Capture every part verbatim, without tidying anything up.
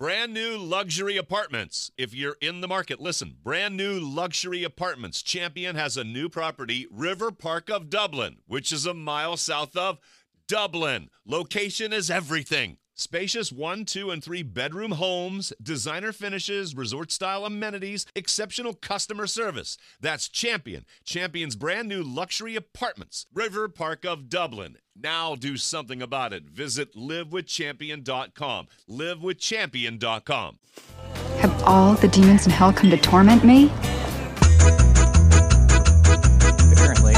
Brand new luxury apartments. If you're in the market, listen. Brand new luxury apartments. Champion has a new property, River Park of Dublin, which is a mile south of Dublin. Location is everything. Spacious one, two, and three bedroom homes, designer finishes, resort-style amenities, exceptional customer service. That's Champion. Champion's brand new luxury apartments. River Park of Dublin. Now do something about it. Visit live with champion dot com. live with champion dot com. Have all the demons in hell come to torment me? Apparently.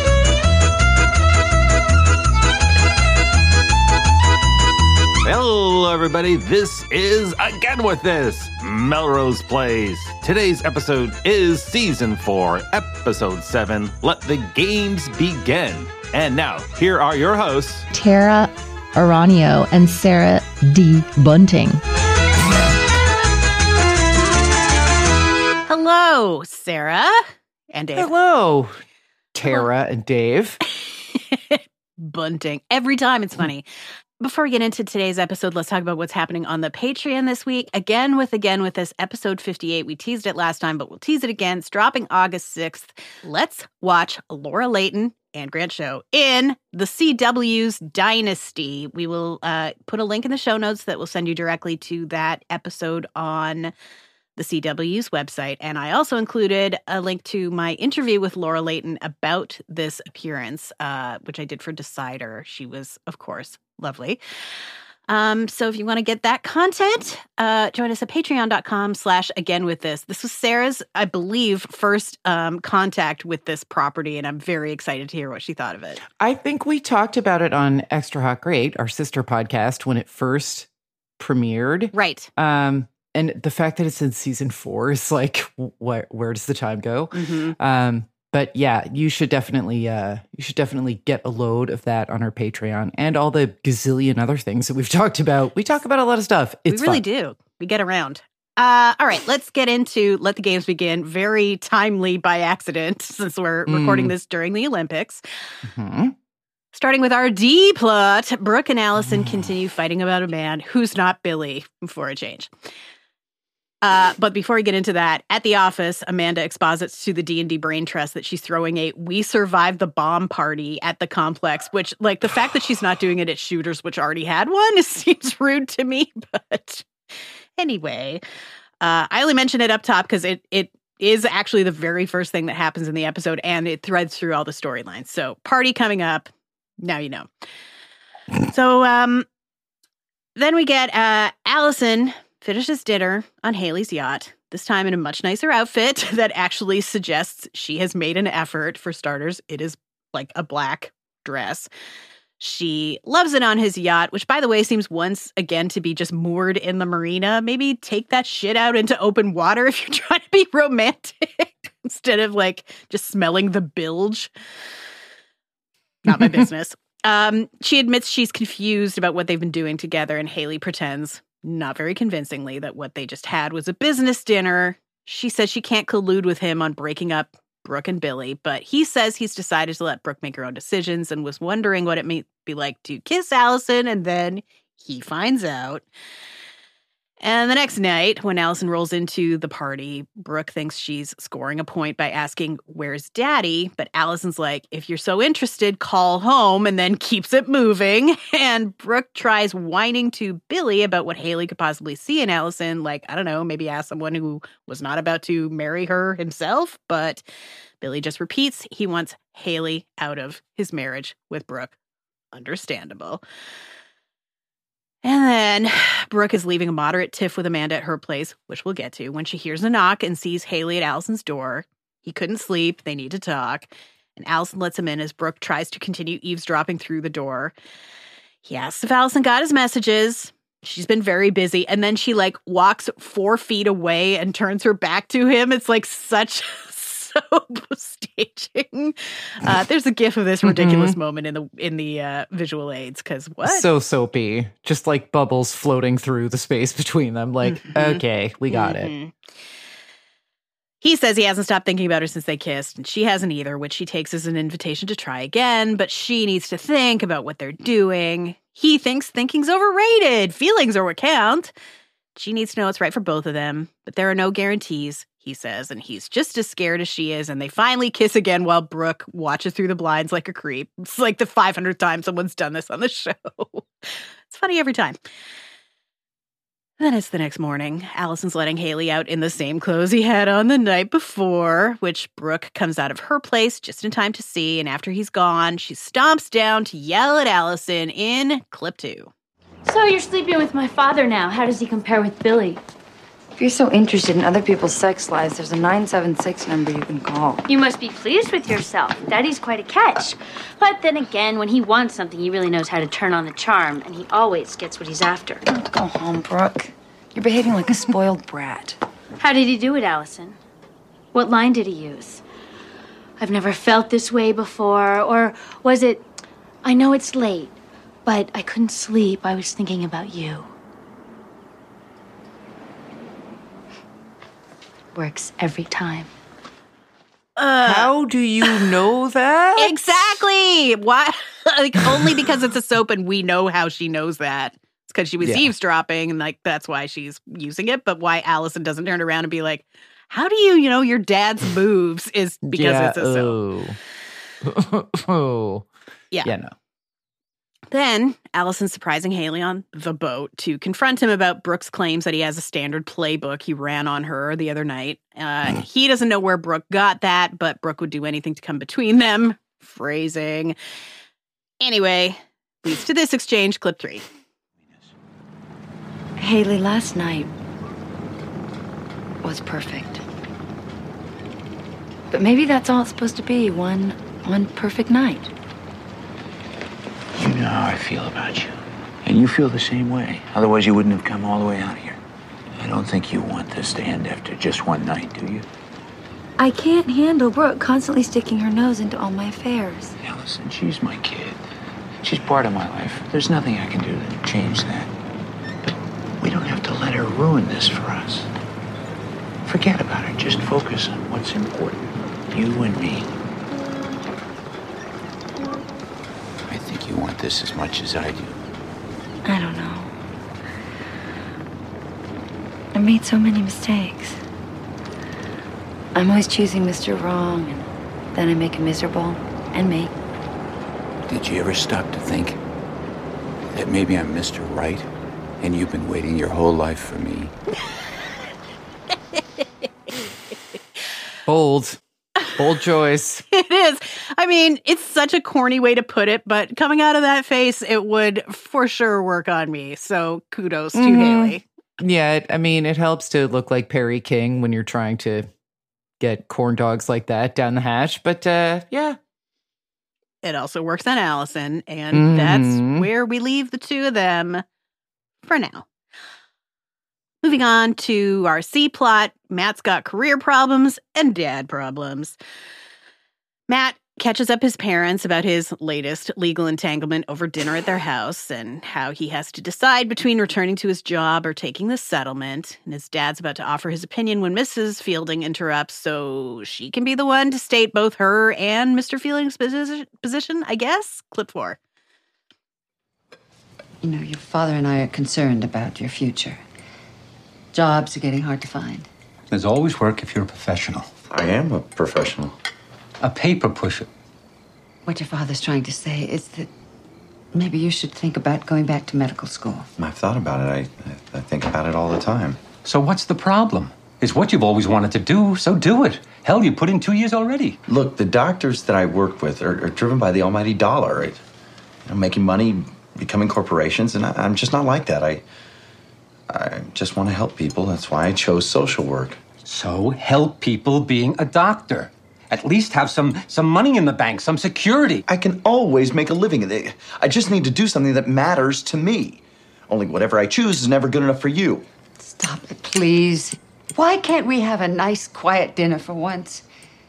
Hello, everybody. This is Again With This, Melrose Plays. Today's episode is Season four, Episode seven, Let the Games Begin. And now, here are your hosts, Tara Aranio and Sarah D. Bunting. Hello, Sarah and Dave. Hello, Tara and Dave. Bunting. Every time it's funny. Before we get into today's episode, let's talk about what's happening on the Patreon this week. Again with Again With This, episode fifty-eight. We teased it last time, but we'll tease it again. It's dropping August sixth. Let's watch Laura Leighton and Grant Show in the C W's Dynasty. We will uh, put a link in the show notes that will send you directly to that episode on the C W's website. And I also included a link to my interview with Laura Leighton about this appearance, uh, which I did for Decider. She was, of course, lovely. Um, so if you want to get that content, uh, join us at patreon.com slash again with this. This was Sarah's, I believe, first um, contact with this property, and I'm very excited to hear what she thought of it. I think we talked about it on Extra Hot Great, our sister podcast, when it first premiered. Right. Um, and the fact that it's in season four is like, where, where does the time go? Mm-hmm. Um, But yeah, you should definitely uh, you should definitely get a load of that on our Patreon and all the gazillion other things that we've talked about. We talk about a lot of stuff. It's we really fun. do. We get around. Uh, all right, let's get into Let the Games Begin. Very timely by accident, since we're Mm. recording this during the Olympics. Mhm. Starting with our D plot, Brooke and Allison continue fighting about a man who's not Billy for a change. Uh, but before we get into that, at the office, Amanda exposits to the D and D Brain Trust that she's throwing a We Survived the Bomb party at the complex, which, like, the fact that she's not doing it at Shooters, which already had one, seems rude to me. But anyway, uh, I only mention it up top because it it is actually the very first thing that happens in the episode, and it threads through all the storylines. So, party coming up. Now you know. So, um, then we get uh, Allison finishes dinner on Haley's yacht, this time in a much nicer outfit that actually suggests she has made an effort. For starters, it is like a black dress. She loves it on his yacht, which, by the way, seems once again to be just moored in the marina. Maybe take that shit out into open water if you're trying to be romantic instead of like just smelling the bilge. Not my business. Um, she admits she's confused about what they've been doing together, and Haley pretends, not very convincingly, that what they just had was a business dinner. She says she can't collude with him on breaking up Brooke and Billy, but he says he's decided to let Brooke make her own decisions and was wondering what it may be like to kiss Allison, and then he finds out. And the next night, when Allison rolls into the party, Brooke thinks she's scoring a point by asking, "Where's Daddy?" But Allison's like, "If you're so interested, call home," and then keeps it moving. And Brooke tries whining to Billy about what Haley could possibly see in Allison. Like, I don't know, maybe ask someone who was not about to marry her himself. But Billy just repeats he wants Haley out of his marriage with Brooke. Understandable. And then Brooke is leaving a moderate tiff with Amanda at her place, which we'll get to, when she hears a knock and sees Haley at Allison's door. He couldn't sleep. They need to talk. And Allison lets him in as Brooke tries to continue eavesdropping through the door. He asks if Allison got his messages. She's been very busy. And then she, like, walks four feet away and turns her back to him. It's, like, such... soap staging. Uh, there's a gif of this ridiculous mm-hmm. moment in the in the uh, visual aids, because what? So soapy. Just like bubbles floating through the space between them. Like, mm-hmm. okay, we got mm-hmm. it. He says he hasn't stopped thinking about her since they kissed, and she hasn't either, which she takes as an invitation to try again, but she needs to think about what they're doing. He thinks thinking's overrated. Feelings are what count. She needs to know what's right for both of them, but there are no guarantees, he says, and he's just as scared as she is, and they finally kiss again while Brooke watches through the blinds like a creep. It's like the five hundredth time someone's done this on the show. It's funny every time. Then it's the next morning. Allison's letting Haley out in the same clothes he had on the night before, which Brooke comes out of her place just in time to see, and after he's gone, she stomps down to yell at Allison in clip two. So you're sleeping with my father now. How does he compare with Billy? If you're so interested in other people's sex lives, there's a nine seven six number you can call. You must be pleased with yourself. Daddy's quite a catch. But then again, when he wants something, he really knows how to turn on the charm, and he always gets what he's after. Don't go home, Brooke. You're behaving like a spoiled brat. How did he do it, Allison? What line did he use? I've never felt this way before. Or was it, I know it's late, but I couldn't sleep. I was thinking about you. Works every time. Uh, How do you know that? Exactly. Why? Like, only because it's a soap and we know how she knows that. It's because she was Yeah. eavesdropping and like that's why she's using it. But why Allison doesn't turn around and be like, how do you, you know, your dad's moves is because yeah, it's a soap. Oh. oh. Yeah. Yeah, no. Then Allison's surprising Haley on the boat to confront him about Brooke's claims that he has a standard playbook he ran on her the other night. Uh, he doesn't know where Brooke got that, but Brooke would do anything to come between them. Phrasing. Anyway, leads to this exchange, clip three. Haley, last night was perfect. But maybe that's all it's supposed to be, one one perfect night. You know how I feel about you. And you feel the same way. Otherwise, you wouldn't have come all the way out here. I don't think you want this to end after just one night, do you? I can't handle Brooke constantly sticking her nose into all my affairs. Allison, she's my kid. She's part of my life. There's nothing I can do to change that. But we don't have to let her ruin this for us. Forget about her. Just focus on what's important. You and me. I think you want this as much as I do. I don't know. I made so many mistakes. I'm always choosing Mister Wrong, and then I make him miserable and me. Did you ever stop to think that maybe I'm Mister Right, and you've been waiting your whole life for me? Bold. Bold choice. It is. I mean, it's such a corny way to put it, but coming out of that face, it would for sure work on me. So kudos to Mhm. Haley. Yeah, it, I mean, it helps to look like Perry King when you're trying to get corn dogs like that down the hatch. But uh, yeah. It also works on Allison, and Mhm. that's where we leave the two of them for now. Moving on to our C plot, Matt's got career problems and dad problems. Matt catches up his parents about his latest legal entanglement over dinner at their house and how he has to decide between returning to his job or taking the settlement. And his dad's about to offer his opinion when Missus Fielding interrupts so she can be the one to state both her and Mister Fielding's posi- position, I guess. Clip four. You know, your father and I are concerned about your future. Jobs are getting hard to find. There's always work if you're a professional. I am a professional. A paper pusher. What your father's trying to say is that maybe you should think about going back to medical school. I've thought about it. I, I think about it all the time. So what's the problem? It's what you've always wanted to do, so do it. Hell, you put in two years already. Look, the doctors that I work with are, are driven by the almighty dollar. Right? You know, making money, becoming corporations, and I, I'm just not like that. I, I just want to help people. That's why I chose social work. So help people being a doctor. At least have some, some money in the bank, some security. I can always make a living. I just need to do something that matters to me. Only whatever I choose is never good enough for you. Stop it, please. Why can't we have a nice, quiet dinner for once?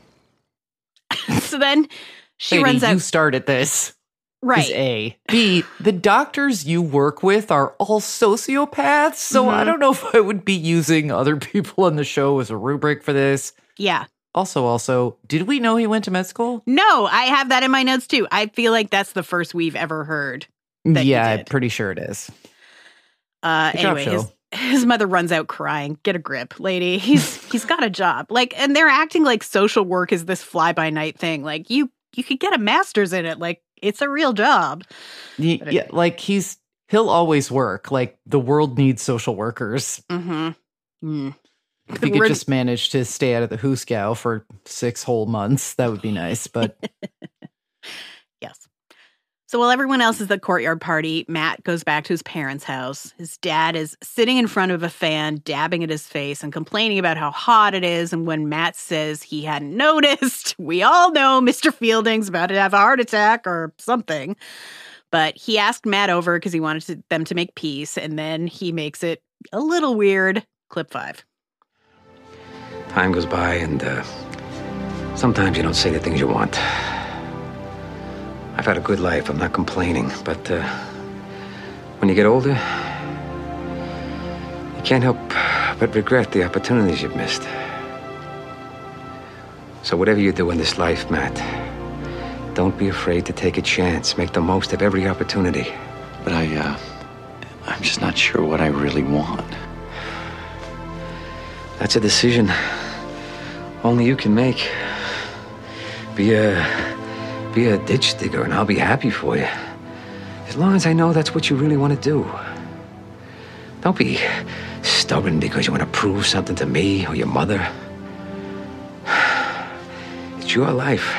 So then she Lady, runs out. You started this. Right. Is A. B, the doctors you work with are all sociopaths, so Mhm. I don't know if I would be using other people on the show as a rubric for this. Yeah. Also, also, did we know he went to med school? No, I have that in my notes too. I feel like that's the first we've ever heard. That he Yeah, I'm did. pretty sure it is. Uh, Good job, anyway, show. his, his mother runs out crying. Get a grip, lady. He's he's got a job. Like, and they're acting like social work is this fly-by-night thing. Like, you you could get a master's in it. Like, it's a real job. Yeah, yeah, like he's he'll always work. Like, the world needs social workers. Mm-hmm. Mm. If he could just manage to stay out of the Hooskow for six whole months, that would be nice. But yes. So while everyone else is at the courtyard party, Matt goes back to his parents' house. His dad is sitting in front of a fan, dabbing at his face and complaining about how hot it is. And when Matt says he hadn't noticed, we all know Mister Fielding's about to have a heart attack or something. But he asked Matt over because he wanted to, them to make peace. And then he makes it a little weird. Clip five. Time goes by, and uh, sometimes you don't say the things you want. I've had a good life, I'm not complaining, but uh, when you get older, you can't help but regret the opportunities you've missed. So whatever you do in this life, Matt, don't be afraid to take a chance. Make the most of every opportunity. But I, uh, I'm just not sure what I really want. That's a decision only you can make. Be a, be a ditch digger and I'll be happy for you. As long as I know that's what you really want to do. Don't be stubborn because you want to prove something to me or your mother. It's your life.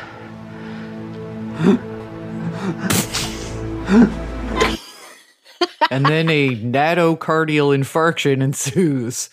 And then a natocardial infarction ensues.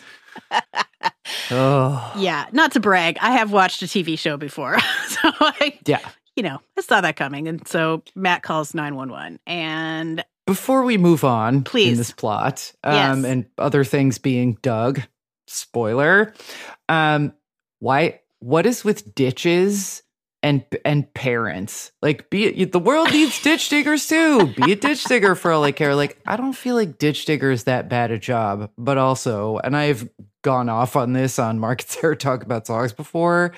Oh. Yeah, not to brag, I have watched a T V show before. So I, yeah, you know, I saw that coming. And so Matt calls nine one one. And before we move on please. in this plot, um, yes. and other things being dug, spoiler, um, why, what is with ditches and and parents? Like, be it, the world needs ditch diggers too. Be a ditch digger for all I care. Like, I don't feel like ditch digger is that bad a job, but also, and I've gone off on this on Mark and Sarah Talk About Songs before.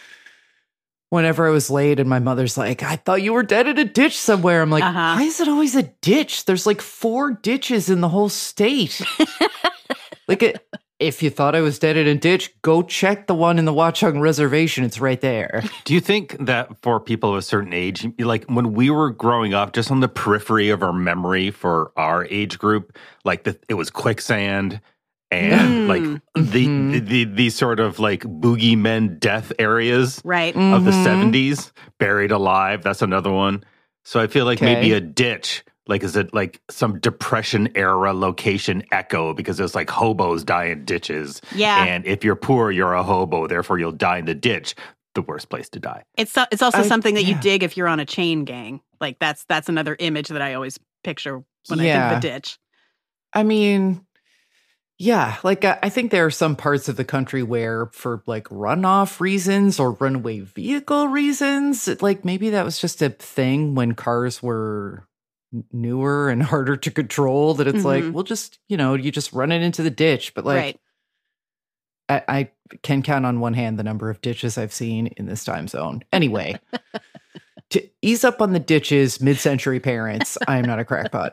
Whenever I was late and my mother's like, I thought you were dead in a ditch somewhere. I'm like, uh-huh. Why is it always a ditch? There's like four ditches in the whole state. Like, it, if you thought I was dead in a ditch, go check the one in the Watchung Reservation. It's right there. Do you think that for people of a certain age, like when we were growing up, just on the periphery of our memory for our age group, like the, it was quicksand and mm. like the, mm-hmm. the, the these sort of like boogeymen death areas right. of mm-hmm. the seventies, buried alive. That's another one. So I feel like okay. maybe a ditch. Like, is it like some Depression era location echo because there's like hobos die in ditches? Yeah. And if you're poor, you're a hobo, therefore you'll die in the ditch. The worst place to die. It's so, it's also I, something that yeah. you dig if you're on a chain gang. Like that's that's another image that I always picture when yeah. I think of a ditch. I mean, yeah, like I, I think there are some parts of the country where for like runoff reasons or runaway vehicle reasons, like maybe that was just a thing when cars were newer and harder to control, that it's mm-hmm. like, we'll just, you know, you just run it into the ditch. But like, right. I, I can count on one hand the number of ditches I've seen in this time zone. Anyway, to ease up on the ditches, mid-century parents, I am not a crackpot.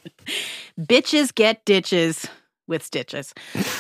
Bitches get ditches with stitches.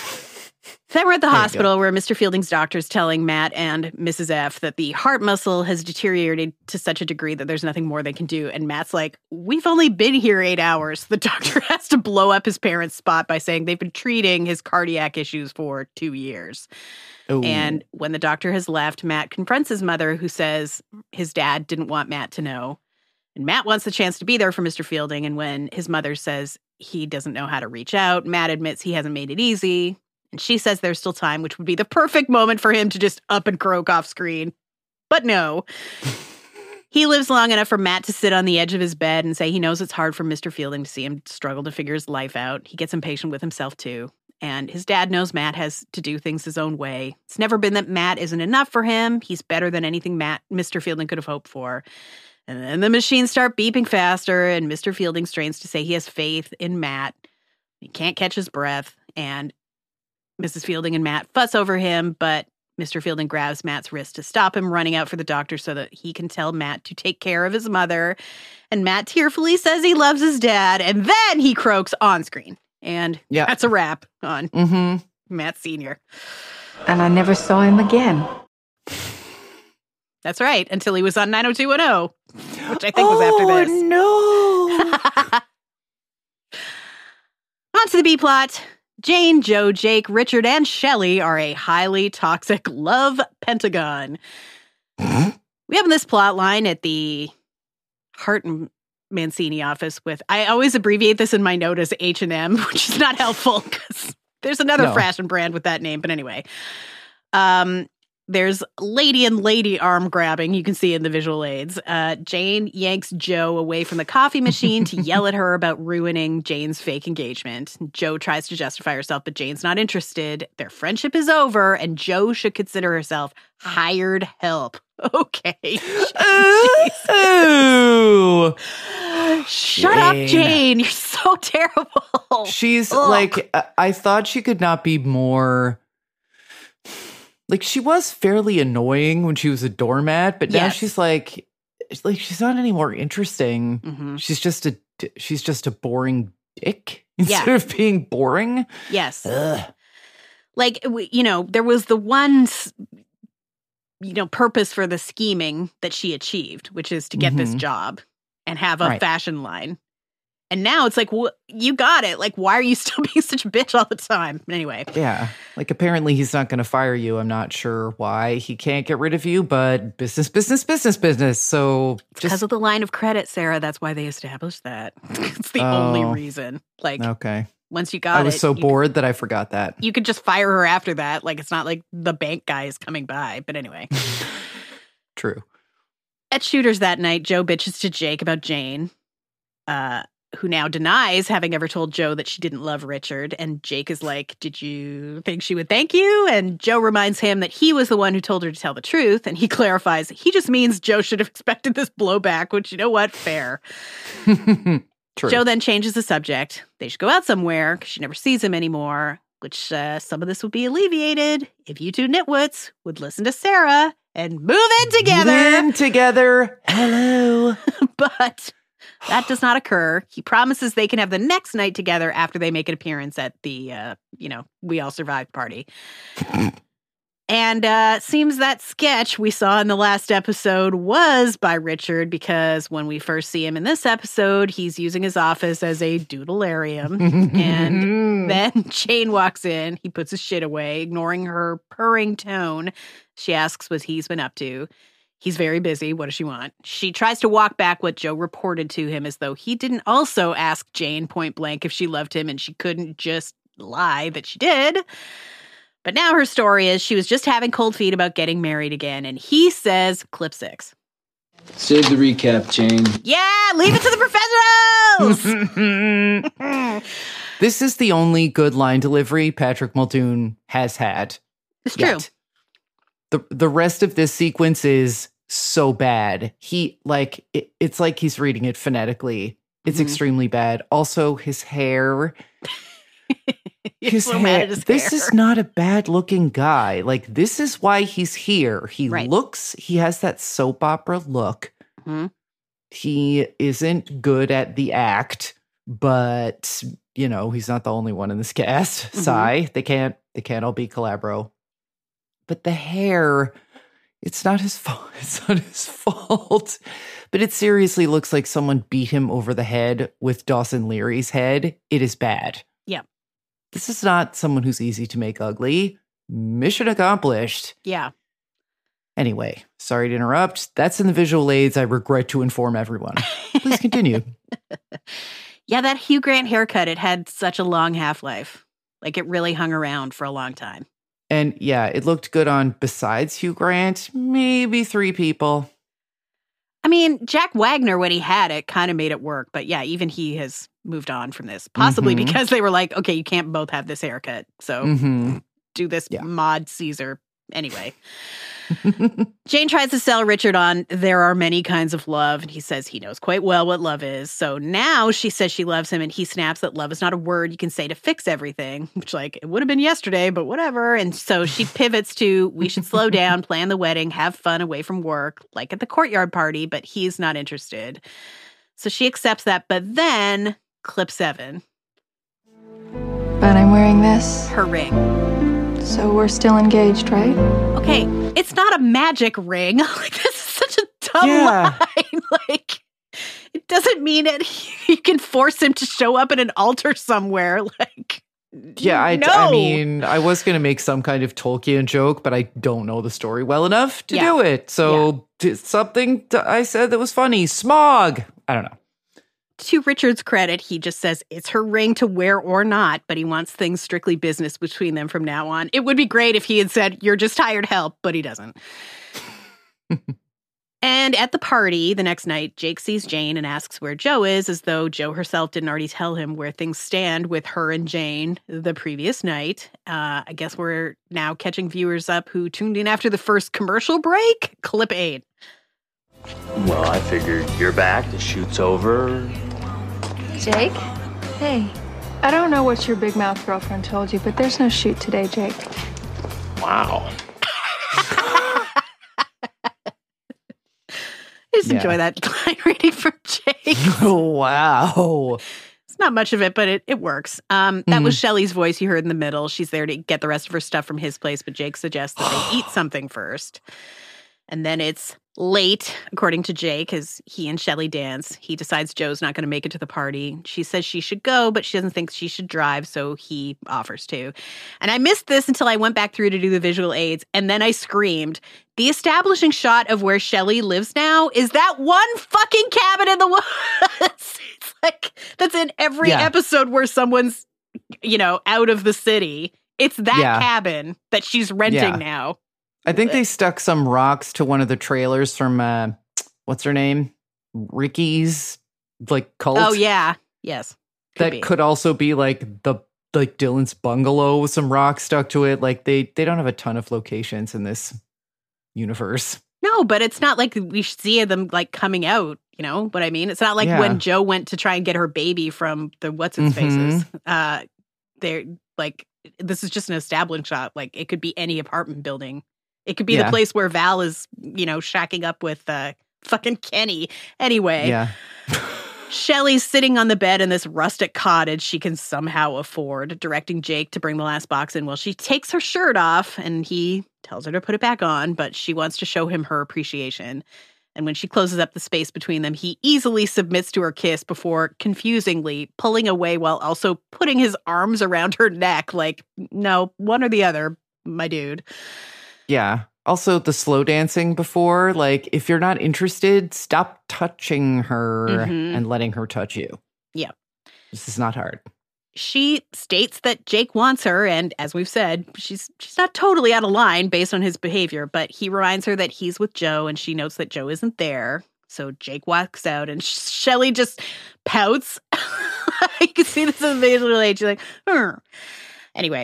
Then we're at the there hospital where Mister Fielding's doctor is telling Matt and Missus F that the heart muscle has deteriorated to such a degree that there's nothing more they can do. And Matt's like, we've only been here eight hours. The doctor has to blow up his parents' spot by saying they've been treating his cardiac issues for two years. Ooh. And when the doctor has left, Matt confronts his mother, who says his dad didn't want Matt to know. And Matt wants the chance to be there for Mister Fielding. And when his mother says he doesn't know how to reach out, Matt admits he hasn't made it easy. And she says there's still time, which would be the perfect moment for him to just up and croak off screen. But no. He lives long enough for Matt to sit on the edge of his bed and say he knows it's hard for Mister Fielding to see him struggle to figure his life out. He gets impatient with himself, too. And his dad knows Matt has to do things his own way. It's never been that Matt isn't enough for him. He's better than anything Matt, Mister Fielding could have hoped for. And then the machines start beeping faster, and Mister Fielding strains to say he has faith in Matt. He can't catch his breath, and Missus Fielding and Matt fuss over him, but Mister Fielding grabs Matt's wrist to stop him running out for the doctor so that he can tell Matt to take care of his mother. And Matt tearfully says he loves his dad, and then he croaks on screen. And Yeah. that's a wrap on Mm-hmm. Matt Senior And I never saw him again. That's right, until he was on nine oh two one oh, which I think was after Oh, this. no. On to the B plot. Jane, Joe, Jake, Richard, and Shelley are a highly toxic love pentagon. We have this plot line at the Hart and Mancini office with, I always abbreviate this in my note as H and M, which is not helpful because there's another No. fashion brand with that name. But anyway, um, there's lady and lady arm grabbing. You can see in the visual aids. Uh, Jane yanks Joe away from the coffee machine to yell at her about ruining Jane's fake engagement. Joe tries to justify herself, but Jane's not interested. Their friendship is over, and Joe should consider herself hired help. Okay. Ooh. Shut up, Jane. Jane. You're so terrible. She's Ugh. like, I-, I thought she could not be more. Like, she was fairly annoying when she was a doormat, but now Yes. she's like, like she's not any more interesting. Mhm. She's just a, she's just a boring dick instead Yeah. of being boring. Yes. Ugh. Like, w- you know, there was the one, s- you know, purpose for the scheming that she achieved, which is to get this Mhm. job and have a Right. fashion line. And now it's like, well, you got it. Like, why are you still being such a bitch all the time? But anyway. Yeah. Like, apparently he's not going to fire you. I'm not sure why he can't get rid of you, but business, business, business, business. So Because just of the line of credit, Sarah. That's why they established that. It's the Oh. only reason. Like, okay. once you got I was it, so you could- bored that I forgot that. you could just fire her after that. Like, it's not like the bank guy is coming by. But anyway. True. At Shooters that night, Joe bitches to Jake about Jane, uh, who now denies having ever told Joe that she didn't love Richard. And Jake is like, did you think she would thank you? And Joe reminds him that he was the one who told her to tell the truth. And he clarifies, he just means Joe should have expected this blowback, which, you know what? Fair. True. Joe then changes the subject. They should go out somewhere because she never sees him anymore, which uh, some of this would be alleviated if you two nitwits would listen to Sarah and move in together. Live together. Hello. But that does not occur. He promises they can have the next night together after they make an appearance at the, uh, you know, We All Survived party. And uh seems that sketch we saw in the last episode was by Richard, because when we first see him in this episode, he's using his office as a doodlearium. And then Jane walks in. He puts his shit away, ignoring her purring tone. She asks what he's been up to. He's very busy. What does she want? She tries to walk back what Joe reported to him, as though he didn't also ask Jane point blank if she loved him, and she couldn't just lie that she did. But now her story is she was just having cold feet about getting married again, and he says, clip six. Save the recap, Jane. Yeah, leave it to the professionals! This is the only good line delivery Patrick Muldoon has had. It's true. yet. The the rest of this sequence is so bad. He like it, it's like he's reading it phonetically. It's Mhm. extremely bad. Also, his hair. He's his so mad hair. at his This hair. is not a bad looking guy. Like, this is why he's here. He Right. looks, he has that soap opera look. Mhm. He isn't good at the act, but you know, he's not the only one in this cast. Mhm. Sigh. They can't they can't all be Calabro. But the hair, it's not his fault. It's not his fault. But it seriously looks like someone beat him over the head with Dawson Leary's head. It is bad. Yeah. This is not someone who's easy to make ugly. Mission accomplished. Yeah. Anyway, sorry to interrupt. That's in the visual aids. I regret to inform everyone. Please continue. Yeah, that Hugh Grant haircut, it had such a long half-life. Like, it really hung around for a long time. And yeah, it looked good on, besides Hugh Grant, maybe three people. I mean, Jack Wagner, when he had it, kind of made it work. But yeah, even he has moved on from this. Possibly Mhm. because they were like, okay, you can't both have this haircut. So Mm-hmm. do this Yeah. mod Caesar. Anyway. Jane tries to sell Richard on there are many kinds of love, and he says he knows quite well what love is. So now she says she loves him, and he snaps that love is not a word you can say to fix everything, which, like, it would have been yesterday, but whatever. And so she pivots to we should slow down, plan the wedding, have fun away from work, like at the courtyard party, but he's not interested. So she accepts that, but then clip seven. But I'm wearing this. Her ring. So we're still engaged, right? Okay, it's not a magic ring. Like, this is such a dumb Yeah. line. Like, it doesn't mean it. You can force him to show up at an altar somewhere. Like, Yeah, I, no. I mean, I was going to make some kind of Tolkien joke, but I don't know the story well enough to Yeah. do it. So t- something t- I said that was funny. Smog. I don't know. To Richard's credit, he just says it's her ring to wear or not, but he wants things strictly business between them from now on. It would be great if he had said, you're just hired help, but he doesn't. And at the party the next night, Jake sees Jane and asks where Joe is, as though Joe herself didn't already tell him where things stand with her and Jane the previous night. Uh, I guess we're now catching viewers up who tuned in after the first commercial break. Clip eight. Well, I figured you're back, the shoot's over. Jake? Hey, I don't know what your big mouth girlfriend told you, but there's no shoot today, Jake. Wow. I just Yeah. enjoy that line reading from Jake. Wow. It's not much of it, but it, it works. Um, that was Shelley's voice you heard in the middle. She's there to get the rest of her stuff from his place, but Jake suggests that they eat something first. And then it's late, according to Jake, as he and Shelley dance. He decides Joe's not going to make it to the party. She says she should go, but she doesn't think she should drive, so he offers to. And I missed this until I went back through to do the visual aids, and then I screamed. The establishing shot of where Shelley lives now is that one fucking cabin in the woods. It's like, that's in every Yeah. episode where someone's, you know, out of the city. It's that Yeah. cabin that she's renting Yeah. now. I think they stuck some rocks to one of the trailers from, uh, what's her name? Ricky's, like, cult. Oh, yeah. Yes. Could that be. could also be like the like Dylan's bungalow with some rocks stuck to it. Like they they don't have a ton of locations in this universe. No, but it's not like we see them like coming out. You know what I mean? It's not like Yeah. when Joe went to try and get her baby from the what's its faces. Mhm. Uh, they're like, this is just an establishing shot. Like it could be any apartment building. It could be Yeah. the place where Val is, you know, shacking up with uh, fucking Kenny. Anyway, Yeah. Shelley's sitting on the bed in this rustic cottage she can somehow afford, directing Jake to bring the last box in while she takes her shirt off, and he tells her to put it back on, but she wants to show him her appreciation. And when she closes up the space between them, he easily submits to her kiss before confusingly pulling away while also putting his arms around her neck. Like, no, one or the other, my dude. Yeah. Also, the slow dancing before, like, if you're not interested, stop touching her Mhm. and letting her touch you. Yeah. This is not hard. She states that Jake wants her, and as we've said, she's she's not totally out of line based on his behavior, but he reminds her that he's with Joe, and she notes that Joe isn't there. So Jake walks out, and Shelley just pouts. You can see this in the visual aid. She's like, "Huh." Anyway.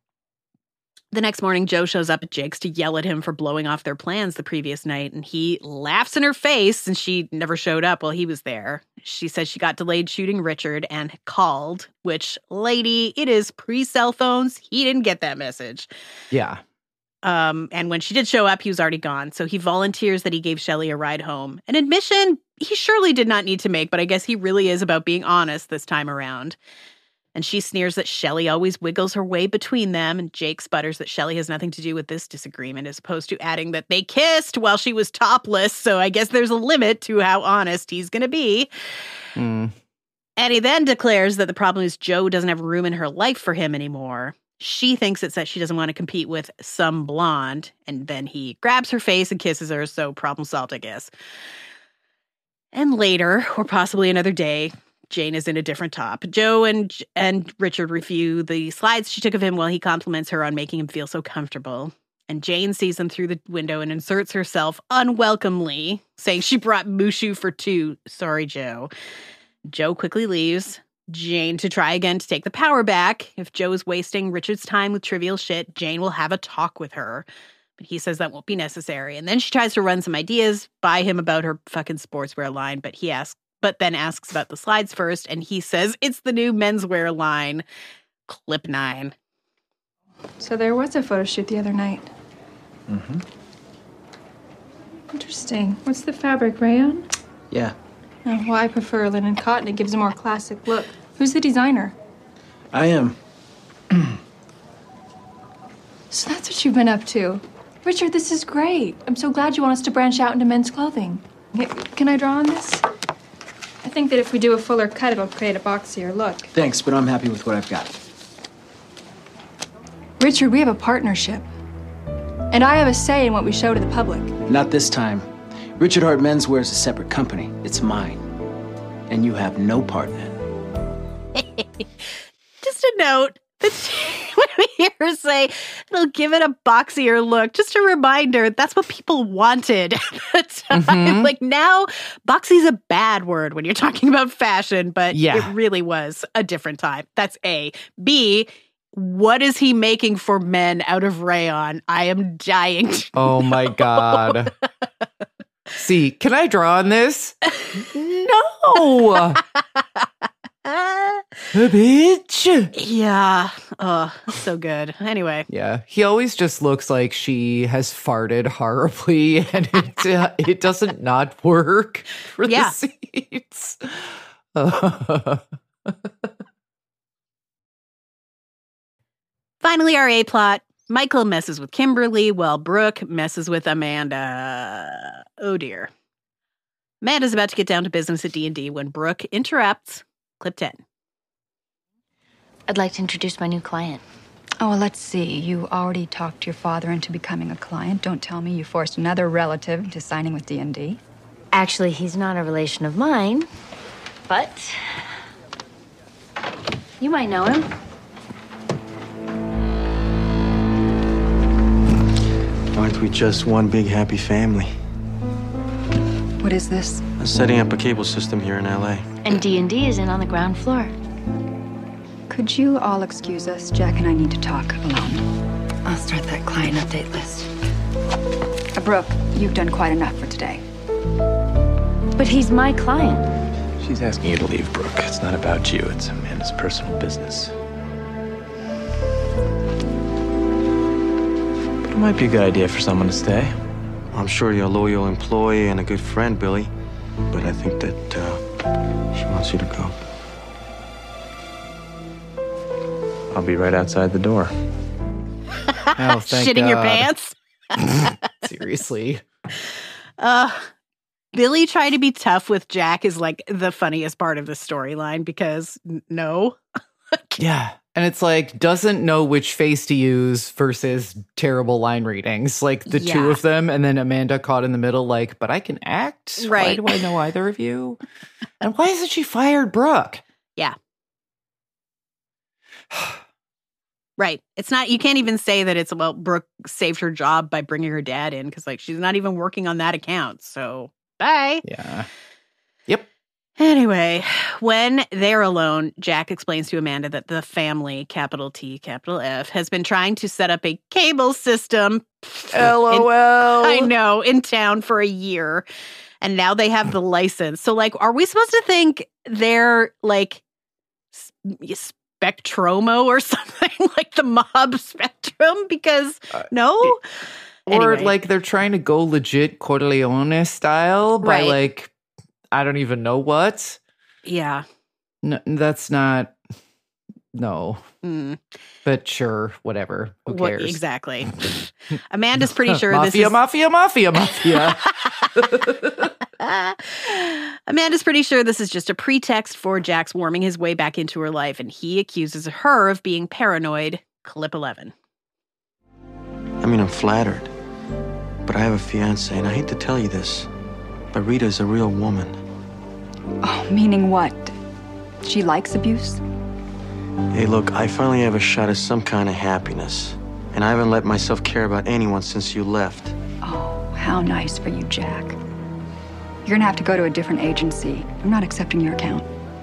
The next morning, Joe shows up at Jake's to yell at him for blowing off their plans the previous night, and he laughs in her face since she never showed up while he was there. She says she got delayed shooting Richard and called, which, lady, it is pre-cell phones. He didn't get that message. Yeah. Um, and when she did show up, he was already gone. So he volunteers that he gave Shelley a ride home. An admission he surely did not need to make, but I guess he really is about being honest this time around. And she sneers that Shelley always wiggles her way between them, and Jake sputters that Shelley has nothing to do with this disagreement, as opposed to adding that they kissed while she was topless, so I guess there's a limit to how honest he's going to be. Mm. And he then declares that the problem is Joe doesn't have room in her life for him anymore. She thinks it's that she doesn't want to compete with some blonde, and then he grabs her face and kisses her, so problem solved, I guess. And later, or possibly another day, Jane is in a different top. Joe and and Richard review the slides she took of him while he compliments her on making him feel so comfortable. And Jane sees them through the window and inserts herself unwelcomely, saying she brought Mushu for two. Sorry, Joe. Joe quickly leaves. Jane to try again to take the power back. If Joe is wasting Richard's time with trivial shit, Jane will have a talk with her. But he says that won't be necessary. And then she tries to run some ideas by him about her fucking sportswear line, but he asks but then asks about the slides first, and he says it's the new menswear line. Clip nine. So there was a photo shoot the other night. Mm-hmm. Interesting. What's the fabric, rayon? Yeah, Oh, well, I prefer linen cotton. It gives a more classic look. Who's the designer? I am. So that's what you've been up to. Richard, this is great. I'm so glad you want us to branch out into men's clothing. Can I draw on this? I think that if we do a fuller cut, it'll create a boxier look. Thanks, but I'm happy with what I've got. Richard, we have a partnership. And I have a say in what we show to the public. Not this time. Richard Hart Menswear is a separate company. It's mine. And you have no part in it. Just a note. When we hear her say it'll give it a boxier look, just a reminder, that's what people wanted at the time. Mhm. Like now, boxy's a bad word when you're talking about fashion, but Yeah. it really was a different time. That's A. B, what is he making for men out of rayon? I am dying to Oh my know. God. See, can I draw on this? No. Bitch. Yeah. Oh, so good. Anyway. Yeah, he always just looks like she has farted horribly, and it uh, it doesn't not work for Yeah. the seats. Finally, our A plot. Michael messes with Kimberly while Brooke messes with Amanda. Oh dear. Amanda's about to get down to business at D and D when Brooke interrupts. Clip ten. I'd like to introduce my new client. Oh, well, let's see. You already talked your father into becoming a client. Don't tell me you forced another relative into signing with D and D. Actually, he's not a relation of mine, but you might know him. Aren't we just one big happy family? What is this? I'm setting up a cable system here in L A. And D and D is in on the ground floor. Could you all excuse us? Jack and I need to talk alone. I'll start that client update list. Uh, Brooke, you've done quite enough for today. But he's my client. She's asking you to leave, Brooke. It's not about you. It's Amanda's personal business. But it might be a good idea for someone to stay. I'm sure you're a loyal employee and a good friend, Billy. But I think that uh, she wants you to go. I'll be right outside the door. Oh, thank Shitting your God. pants? Seriously. Uh, Billy trying to be tough with Jack is like the funniest part of the storyline because n- no. Yeah. And it's like, doesn't know which face to use versus terrible line readings. Like the two Yeah. of them, and then Amanda caught in the middle, like, but I can act? Why Right. do I know either of you? And why isn't she fired Brooke? Yeah. Right. It's not, you can't even say that it's, well, Brooke saved her job by bringing her dad in because, like, she's not even working on that account. So, bye. Yeah. Yep. Anyway, when they're alone, Jack explains to Amanda that the family, capital T, capital F, has been trying to set up a cable system. LOL. In, I know, in town for a year. And now they have the license. So, like, are we supposed to think they're, like, s- Spectromo or something? Like the mob Spectrum? Because, no? Or Anyway. like they're trying to go legit Corleone style by Right. like, I don't even know what. Yeah. No, that's not, no. Mm. But sure, whatever. Who What, cares? exactly. Amanda's pretty sure this mafia, is... mafia, mafia, mafia. Amanda's pretty sure this is just a pretext for Jack's warming his way back into her life, and he accuses her of being paranoid. Clip eleven. I mean, I'm flattered. But I have a fiance, and I hate to tell you this, but Rita is a real woman. Oh, meaning what? She likes abuse? Hey, look, I finally have a shot at some kind of happiness. And I haven't let myself care about anyone since you left. Oh, how nice for you, Jack. You're gonna have to go to a different agency. I'm not accepting your account.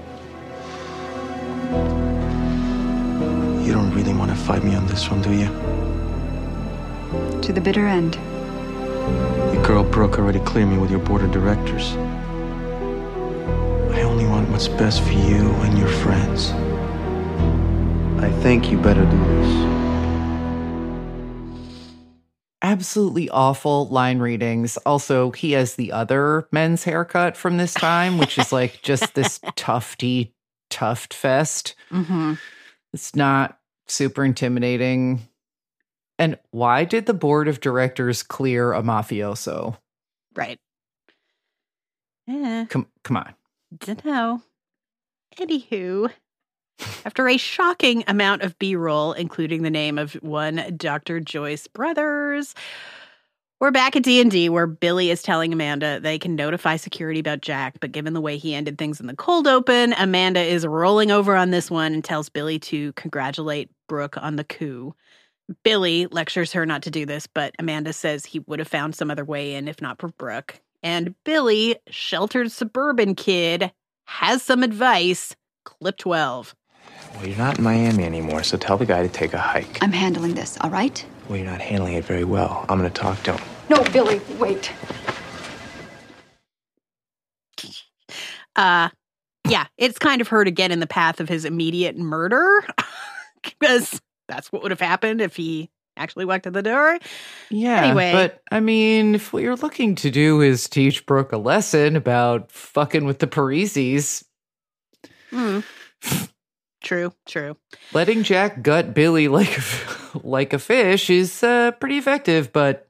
You don't really want to fight me on this one, do you? To the bitter end. Your girl Brooke already cleared me with your board of directors. I only want what's best for you and your friends. I think you better do this. Absolutely awful line readings. Also, he has the other men's haircut from this time, which is like just this tufty tuft fest. Mm-hmm. It's not super intimidating. And why did the board of directors clear a mafioso? Right. Eh, Come, come on. dunno. Anywho, after a shocking amount of B-roll, including the name of one Doctor Joyce Brothers, we're back at D and D where Billy is telling Amanda they can notify security about Jack, but given the way he ended things in the cold open, Amanda is rolling over on this one and tells Billy to congratulate Brooke on the coup. Billy lectures her not to do this, but Amanda says he would have found some other way in if not for Brooke. And Billy, sheltered suburban kid, has some advice. Clip twelve. Well, you're not in Miami anymore, so tell the guy to take a hike. I'm handling this, all right? Well, you're not handling it very well. I'm going to talk to him. No, Billy, wait. Uh, yeah, it's kind of her to get in the path of his immediate murder, because that's what would have happened if he actually walked to the door. Yeah, Anyway. but I mean, if what you're looking to do is teach Brooke a lesson about fucking with the Parisis, Hmm. True, true. letting Jack gut Billy like a, like a fish is uh, pretty effective, but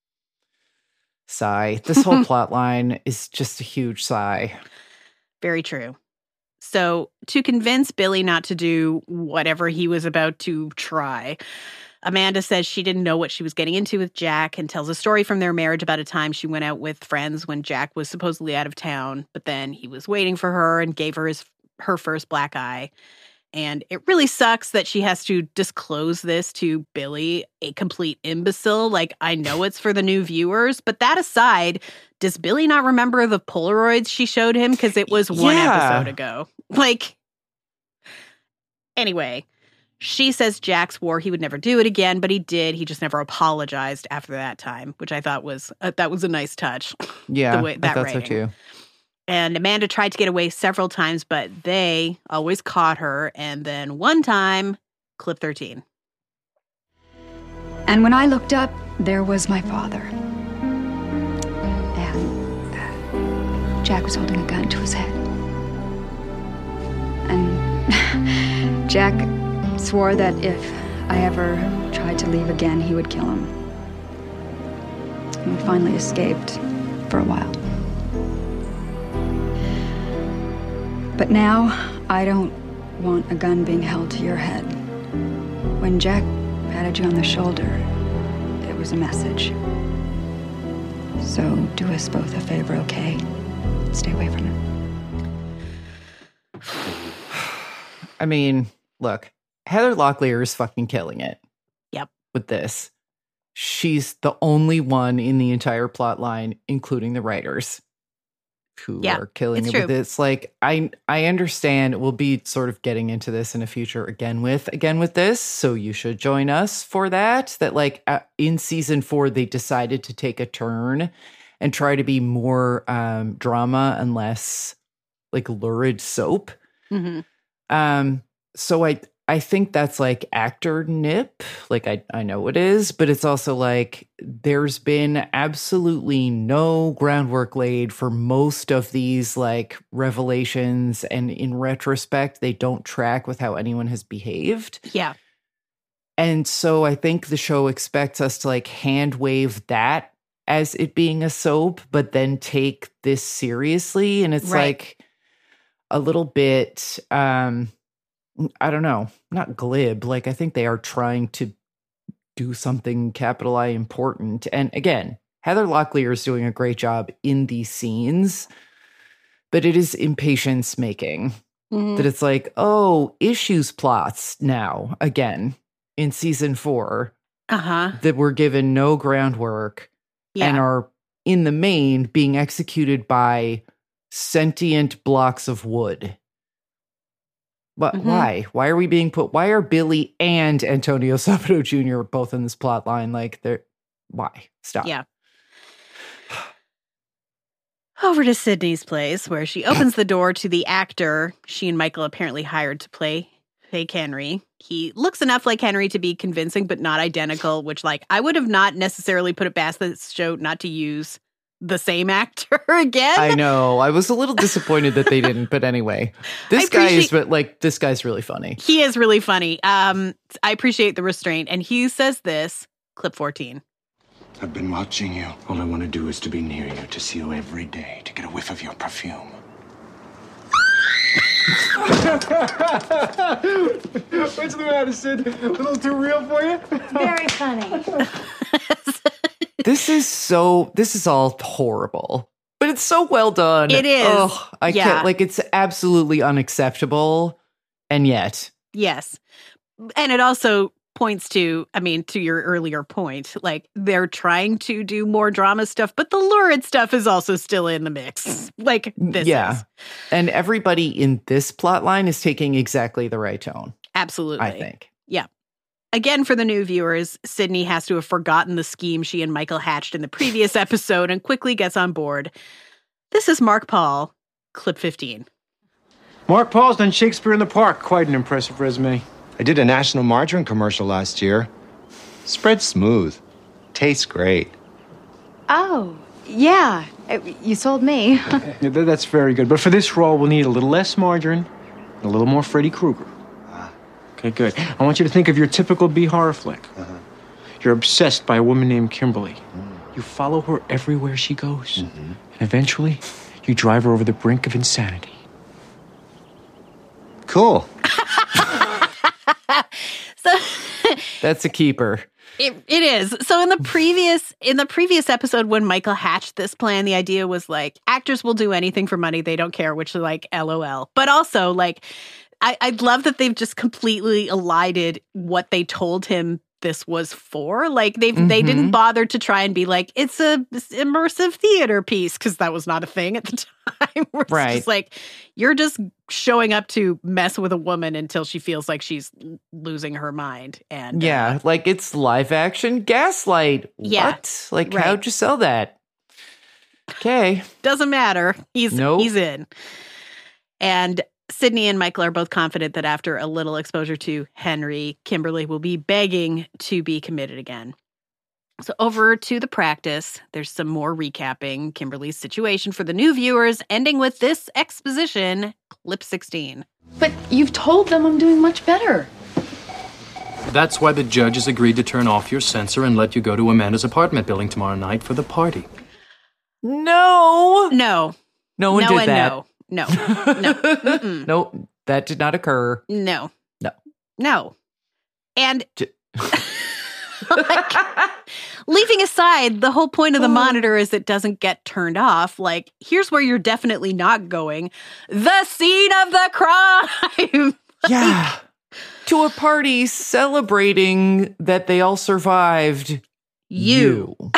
sigh. This whole plot line is just a huge sigh. Very true. So, to convince Billy not to do whatever he was about to try, Amanda says she didn't know what she was getting into with Jack and tells a story from their marriage about a time she went out with friends when Jack was supposedly out of town, but then he was waiting for her and gave her his her first black eye. And it really sucks that she has to disclose this to Billy, a complete imbecile. Like, I know it's for the new viewers, but that aside, does Billy not remember the Polaroids she showed him? Because it was one Yeah. episode ago. Like, anyway, she says Jack swore he would never do it again, but he did. He just never apologized after that time, which I thought was, uh, that was a nice touch. Yeah, the way, that I thought writing. so too. And Amanda tried to get away several times, but they always caught her. And then one time, clip thirteen. And when I looked up, there was my father. And uh, Jack was holding a gun to his head. And Jack swore that if I ever tried to leave again, he would kill him. And we finally escaped for a while. But now, I don't want a gun being held to your head. When Jack patted you on the shoulder, it was a message. So do us both a favor, okay? Stay away from it. I mean, look, Heather Locklear is fucking killing it. Yep. With this. She's the only one in the entire plot line, including the writers, who Yeah, are killing it's it true. with this. Like, I I understand we'll be sort of getting into this in the future again with again with this, so you should join us for that. That like uh, in season four they decided to take a turn and try to be more um, drama and less like lurid soap. Mm-hmm. Um, so I I think that's like actor nip. Like I, I know it is, but it's also like there's been absolutely no groundwork laid for most of these like revelations, and in retrospect, they don't track with how anyone has behaved. Yeah. And so I think the show expects us to like hand wave that as it being a soap, but then take this seriously. And it's Right. like a little bit, um, I don't know, not glib. Like, I think they are trying to do something capital I important. And again, Heather Locklear is doing a great job in these scenes, but it is impatience making. Mhm. That it's like, oh, issues plots now again in season four Uh-huh. that were given no groundwork Yeah. and are in the main being executed by sentient blocks of wood. But Mhm. why? Why are we being put? Why are Billy and Antonio Sabato Junior both in this plot line? Like, they're why? Stop. Yeah. Over to Sydney's place, where she opens the door to the actor she and Michael apparently hired to play fake Henry. He looks enough like Henry to be convincing, but not identical, which, like, I would have not necessarily put it past this show not to use the same actor again. I know. I was a little disappointed that they didn't, but anyway. This guy is, but like, this guy's really funny. He is really funny. Um, I appreciate the restraint. And he says this, clip fourteen. I've been watching you. All I want to do is to be near you, to see you every day, to get a whiff of your perfume. What's the matter, Sid? A little too real for you? Very funny. This is so, this is all horrible, but it's so well done. It is. Oh, I Yeah. can't, like, it's absolutely unacceptable. And yet. Yes. And it also points to, I mean, to your earlier point, like they're trying to do more drama stuff, but the lurid stuff is also still in the mix. Like this yeah. is. And everybody in this plot line is taking exactly the right tone. Absolutely. I think. Yeah. Again, for the new viewers, Sydney has to have forgotten the scheme she and Michael hatched in the previous episode and quickly gets on board. This is Mark Paul, clip fifteen. Mark Paul's done Shakespeare in the Park. Quite an impressive resume. I did a National Margarine commercial last year. Spreads smooth. Tastes great. Oh, yeah. Uh, You sold me. Yeah, th- that's very good. But for this role, we'll need a little less margarine, and a little more Freddy Krueger. Okay, good. I want you to think of your typical B horror flick. You're obsessed by a woman named Kimberly. You follow her everywhere she goes. And eventually, you drive her over the brink of insanity. Cool. So That's a keeper. It, it is. So in the previous in the previous episode when Michael hatched this plan, the idea was like actors will do anything for money. They don't care, which is like LOL. But also like I, I love that they've just completely elided what they told him this was for. Like they mm-hmm. they didn't bother to try and be like, it's a immersive theater piece, because that was not a thing at the time. It's right. just like, you're just showing up to mess with a woman until she feels like she's losing her mind. And yeah, uh, like it's live action Gaslight. Yeah, what? Like right. how'd you sell that? Okay. Doesn't matter. He's nope. he's in. And Sydney and Michael are both confident that after a little exposure to Henry, Kimberly will be begging to be committed again. So over to the practice, there's some more recapping Kimberly's situation for the new viewers, ending with this exposition, clip sixteen. But you've told them I'm doing much better. That's why the judge has agreed to turn off your censor and let you go to Amanda's apartment building tomorrow night for the party. No. No. No one no did and that. No. No. No. Mm-mm. No, that did not occur. No. No. No. And like, leaving aside, the whole point of the monitor is it doesn't get turned off. Like, here's where you're definitely not going. The scene of the crime. Yeah. To a party celebrating that they all survived. You. you.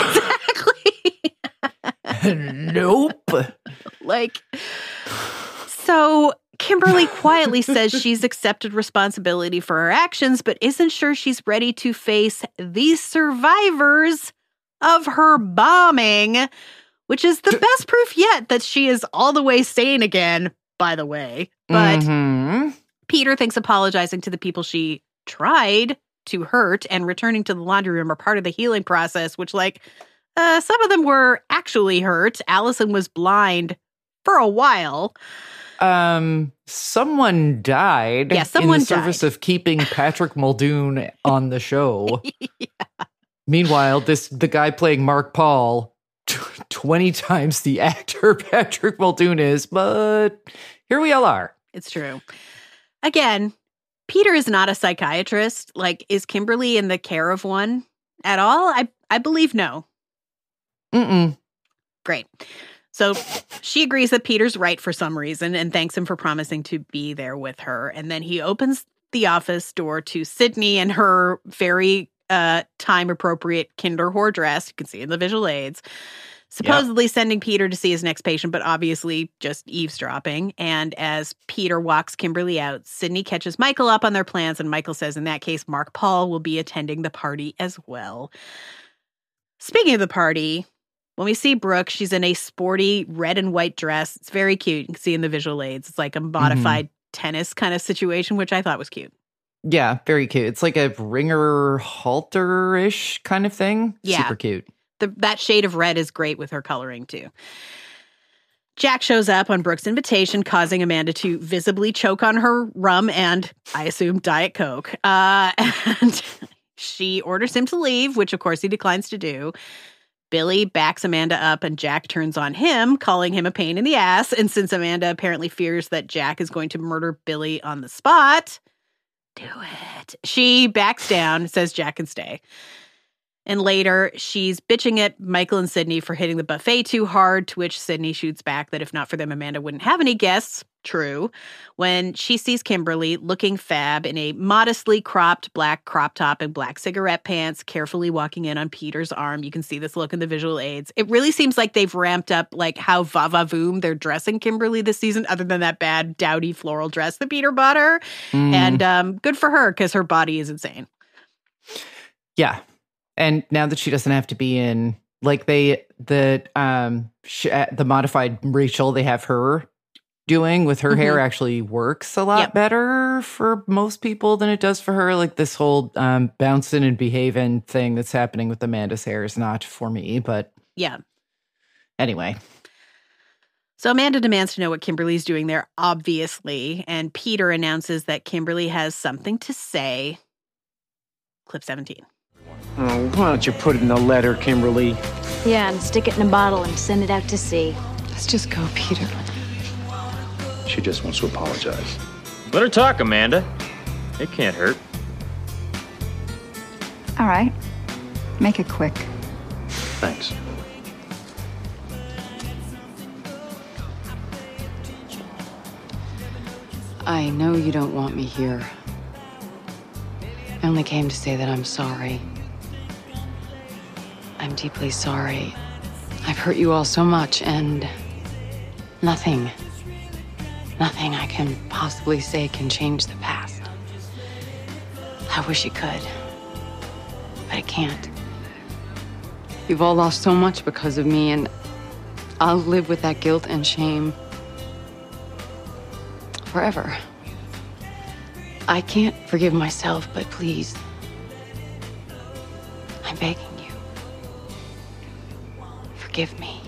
Nope. Like, so Kimberly quietly says she's accepted responsibility for her actions, but isn't sure she's ready to face these survivors of her bombing, which is the best proof yet that she is all the way sane again, by the way. But mm-hmm. Peter thinks apologizing to the people she tried to hurt and returning to the laundry room are part of the healing process, which, like, Uh, some of them were actually hurt. Allison was blind for a while. Um, someone died yeah, someone in the service died. of keeping Patrick Muldoon on the show. yeah. Meanwhile, this the guy playing Mark Paul, t- twenty times the actor Patrick Muldoon is, but here we all are. It's true. Again, Peter is not a psychiatrist. Like, is Kimberly in the care of one at all? I I believe no. Mm-mm. Great. So she agrees that Peter's right for some reason and thanks him for promising to be there with her. And then he opens the office door to Sydney in her very uh, time-appropriate Kinderhore dress. You can see in the visual aids. Supposedly yep. sending Peter to see his next patient, but obviously just eavesdropping. And as Peter walks Kimberly out, Sydney catches Michael up on their plans, and Michael says in that case, Mark Paul will be attending the party as well. Speaking of the party, when we see Brooke, she's in a sporty red and white dress. It's very cute. You can see in the visual aids. It's like a modified mm-hmm. tennis kind of situation, which I thought was cute. Yeah, very cute. It's like a ringer halter-ish kind of thing. Yeah. Super cute. the, that shade of red is great with her coloring, too. Jack shows up on Brooke's invitation, causing Amanda to visibly choke on her rum and, I assume, Diet Coke. Uh, and she orders him to leave, which, of course, he declines to do. Billy backs Amanda up, and Jack turns on him, calling him a pain in the ass. And since Amanda apparently fears that Jack is going to murder Billy on the spot, do it. She backs down, says Jack can stay. And later, she's bitching at Michael and Sydney for hitting the buffet too hard, to which Sydney shoots back that if not for them, Amanda wouldn't have any guests. True. When she sees Kimberly looking fab in a modestly cropped black crop top and black cigarette pants, carefully walking in on Peter's arm. You can see this look in the visual aids. It really seems like they've ramped up like how va-va-voom they're dressing Kimberly this season, other than that bad, dowdy floral dress that Peter bought her. Mm. And um, good for her, because her body is insane. Yeah. And now that she doesn't have to be in, like they, the um, sh- the modified Rachel they have her doing with her mm-hmm. hair actually works a lot yep. better for most people than it does for her. Like this whole um, bouncing and behaving thing that's happening with Amanda's hair is not for me, but yeah. Anyway. So Amanda demands to know what Kimberly's doing there, obviously, and Peter announces that Kimberly has something to say. Clip seventeen. Oh, why don't you put it in a letter, Kimberly? Yeah, and stick it in a bottle and send it out to sea. Let's just go, Peter. She just wants to apologize. Let her talk, Amanda. It can't hurt. All right. Make it quick. Thanks. I know you don't want me here. I only came to say that I'm sorry. I'm deeply sorry. I've hurt you all so much, and nothing, nothing I can possibly say can change the past. I wish it could, but it can't. You've all lost so much because of me, and I'll live with that guilt and shame forever. I can't forgive myself, but please, I'm begging you, forgive me.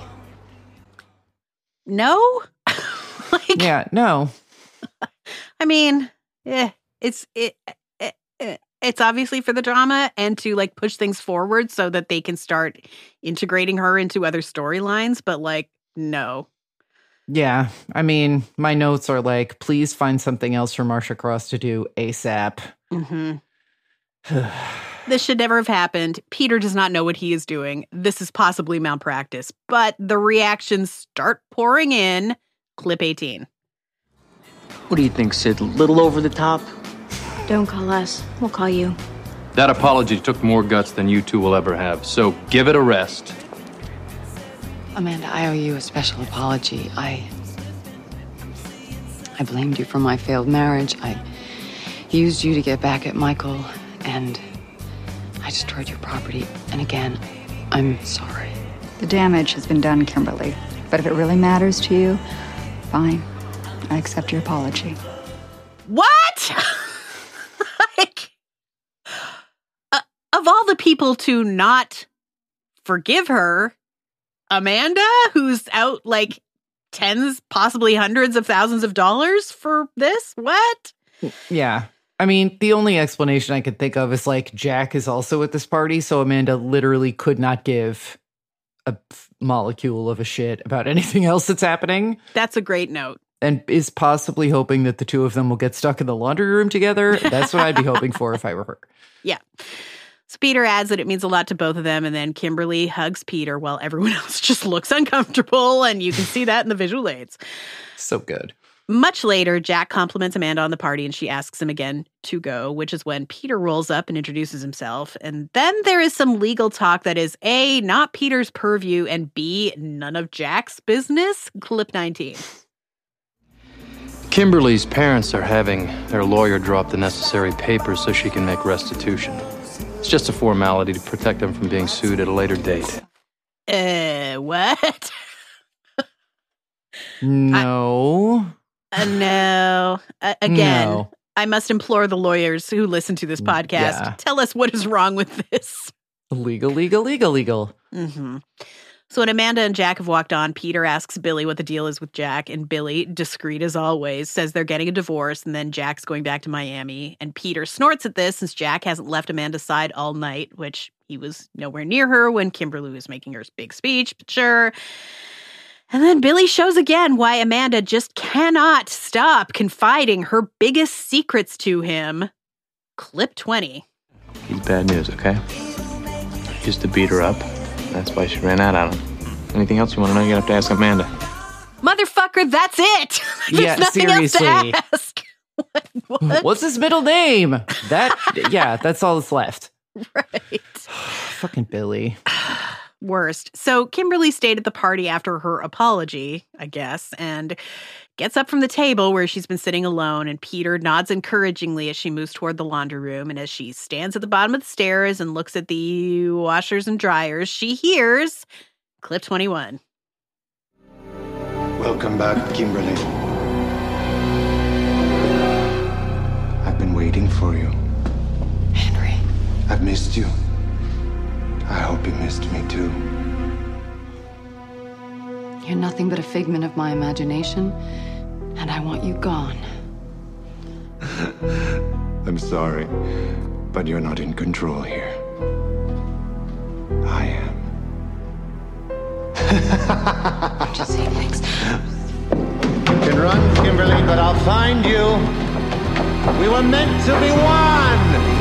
No? like, yeah, no. I mean, yeah, it's it, it, it it's obviously for the drama and to like push things forward so that they can start integrating her into other storylines, but like, no. Yeah, I mean, my notes are like, please find something else for Marcia Cross to do ASAP. Mm-hmm. This should never have happened. Peter does not know what he is doing. This is possibly malpractice, but the reactions start pouring in. Clip eighteen. What do you think, Sid? A little over the top? Don't call us. We'll call you. That apology took more guts than you two will ever have, so give it a rest. Amanda, I owe you a special apology. I... I blamed you for my failed marriage. I used you to get back at Michael, and I destroyed your property. And again, I'm sorry. The damage has been done, Kimberly. But if it really matters to you, fine. I accept your apology. What? like, uh, of all the people to not forgive her, Amanda, who's out like tens, possibly hundreds of thousands of dollars for this? What? Yeah. I mean, the only explanation I could think of is like Jack is also at this party, so Amanda literally could not give a f- molecule of a shit about anything else that's happening. That's a great note. And is possibly hoping that the two of them will get stuck in the laundry room together. That's what I'd be hoping for if I were her. Yeah. So Peter adds that it means a lot to both of them, and then Kimberly hugs Peter while everyone else just looks uncomfortable, and you can see that in the visual aids. So good. Much later, Jack compliments Amanda on the party, and she asks him again to go, which is when Peter rolls up and introduces himself. And then there is some legal talk that is A, not Peter's purview, and B, none of Jack's business. Clip nineteen. Kimberly's parents are having their lawyer drop the necessary papers so she can make restitution. It's just a formality to protect them from being sued at a later date. Uh, what? No. I, uh, no. Uh, again, no. I must implore the lawyers who listen to this podcast, yeah. tell us what is wrong with this. Legal, legal, legal, legal. Mm-hmm. So when Amanda and Jack have walked on, Peter asks Billy what the deal is with Jack, and Billy, discreet as always, says they're getting a divorce, and then Jack's going back to Miami. And Peter snorts at this since Jack hasn't left Amanda's side all night, which he was nowhere near her when Kimberly was making her big speech, but sure. And then Billy shows again why Amanda just cannot stop confiding her biggest secrets to him. Clip twenty. He's bad news, okay? Used to beat her up. That's why she ran out on him. Anything else you want to know, you have to ask Amanda. Motherfucker, that's it. There's Yeah, nothing seriously. else to ask. what, what? What's his middle name? That, yeah, that's all that's left. Right. Fucking Billy. Worst. So Kimberly stayed at the party after her apology, I guess, and gets up from the table where she's been sitting alone, and Peter nods encouragingly as she moves toward the laundry room, and as she stands at the bottom of the stairs and looks at the washers and dryers, she hears clip twenty-one. Welcome back, Kimberly. I've been waiting for you. Henry. I've missed you. I hope you missed me too. You're nothing but a figment of my imagination, and I want you gone. I'm sorry, but you're not in control here. I am. I'm just saying thanks. You can run, Kimberly, but I'll find you. We were meant to be one.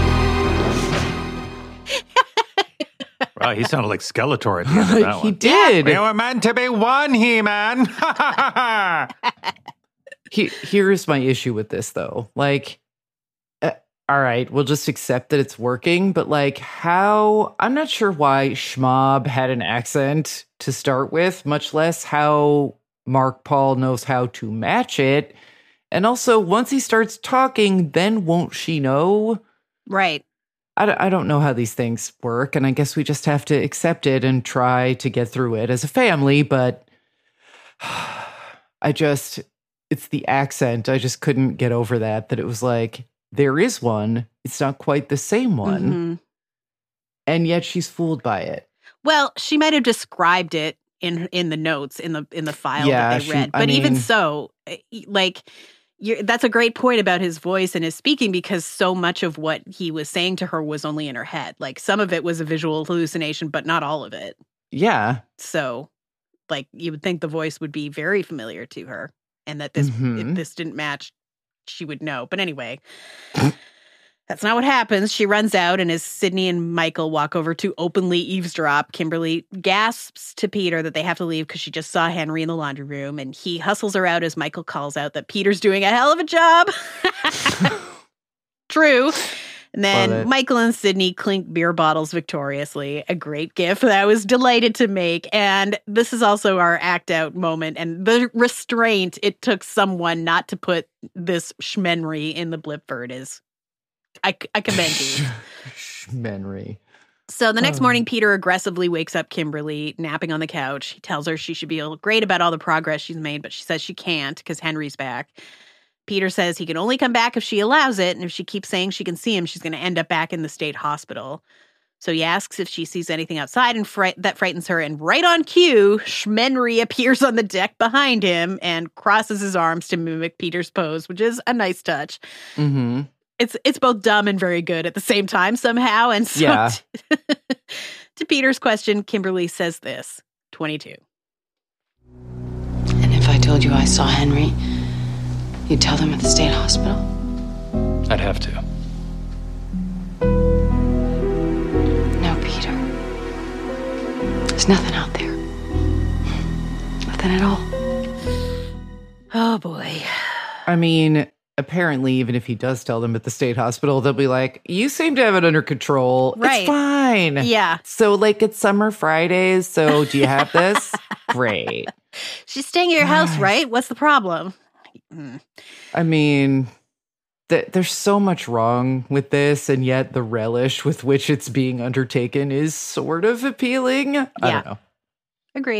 Wow, he sounded like Skeletor at the end of that He one. did. We were meant to be one, He-Man. He, here's my issue with this, though. Like, uh, all right, we'll just accept that it's working, but like, how? I'm not sure why Schmob had an accent to start with, much less how Mark Paul knows how to match it. And also, once he starts talking, then won't she know? Right. I, d- I don't know how these things work, and I guess we just have to accept it and try to get through it as a family, but I just, it's the accent. I just couldn't get over that, that it was like, there is one, it's not quite the same one, Mm-hmm. and yet she's fooled by it. Well, she might have described it in in the notes, in the in the file Yeah, that they she- read. I But even mean- so, eh, like, you're, that's a great point about his voice and his speaking, because so much of what he was saying to her was only in her head. Like, some of it was a visual hallucination, but not all of it. Yeah. So, like, you would think the voice would be very familiar to her, and that this Mhm. if this didn't match, she would know. But anyway, that's not what happens. She runs out, and as Sydney and Michael walk over to openly eavesdrop, Kimberly gasps to Peter that they have to leave because she just saw Henry in the laundry room, and he hustles her out as Michael calls out that Peter's doing a hell of a job. True. And Love then it. Michael and Sydney clink beer bottles victoriously. A great gift that I was delighted to make. And this is also our act out moment. And the restraint it took someone not to put this schmenry in the Blipford is, I, I commend you. Schmenry. So the next Oh. morning, Peter aggressively wakes up Kimberly, napping on the couch. He tells her she should feel great about all the progress she's made, but she says she can't because Henry's back. Peter says he can only come back if she allows it, and if she keeps saying she can see him, she's going to end up back in the state hospital. So he asks if she sees anything outside, and fright- that frightens her, and right on cue, Schmenry appears on the deck behind him and crosses his arms to mimic Peter's pose, which is a nice touch. Mm-hmm. It's it's both dumb and very good at the same time somehow. And so Yeah. to, to Peter's question, Kimberly says this, twenty-two. And if I told you I saw Henry, you'd tell them at the state hospital? I'd have to. No, Peter. There's nothing out there. Nothing at all. Oh, boy. I mean, apparently, even if he does tell them at the state hospital, they'll be like, you seem to have it under control. Right. It's fine. Yeah. So, like, it's summer Fridays. So, do you have this? Great. She's staying at your house, right? What's the problem? Mm. I mean, th- there's so much wrong with this, and yet the relish with which it's being undertaken is sort of appealing. I Yeah. don't know. Agree.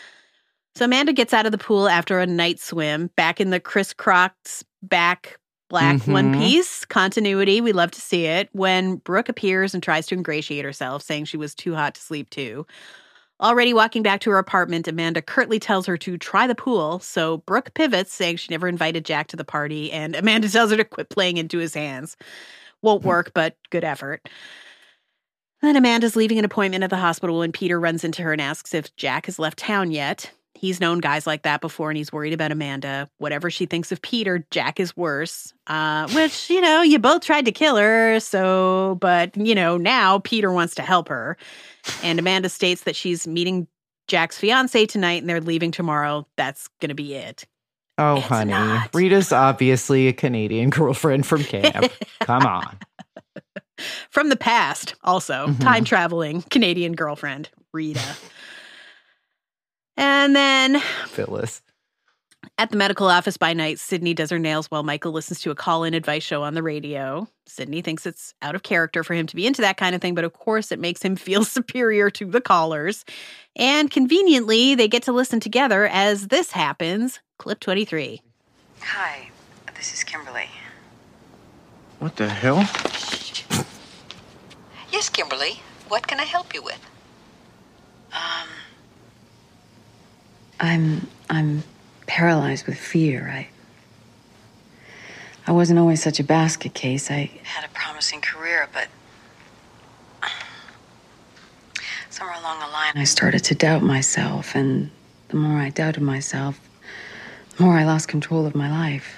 So Amanda gets out of the pool after a night swim, back in the crisscross back Black Mhm. One Piece continuity. We love to see it. When Brooke appears and tries to ingratiate herself, saying she was too hot to sleep too. Already walking back to her apartment, Amanda curtly tells her to try the pool. So Brooke pivots, saying she never invited Jack to the party. And Amanda tells her to quit playing into his hands. Won't work, but good effort. Then Amanda's leaving an appointment at the hospital when Peter runs into her and asks if Jack has left town yet. He's known guys like that before, and he's worried about Amanda. Whatever she thinks of Peter, Jack is worse. Uh, which, you know, you both tried to kill her, so, but, you know, now Peter wants to help her. And Amanda states that she's meeting Jack's fiance tonight, and they're leaving tomorrow. That's going to be it. Oh, honey. Rita's obviously a Canadian girlfriend from camp. Come on. From the past, also. Mhm. Time-traveling Canadian girlfriend, Rita. And then Phyllis. at the medical office by night, Sydney does her nails while Michael listens to a call-in advice show on the radio. Sydney thinks it's out of character for him to be into that kind of thing, but of course it makes him feel superior to the callers. And conveniently, they get to listen together as this happens. Clip twenty-three. Hi, this is Kimberly. What the hell? Yes, Kimberly. What can I help you with? Um, I'm I'm paralyzed with fear. I I wasn't always such a basket case. I had a promising career, but somewhere along the line I started to doubt myself, and the more I doubted myself, the more I lost control of my life.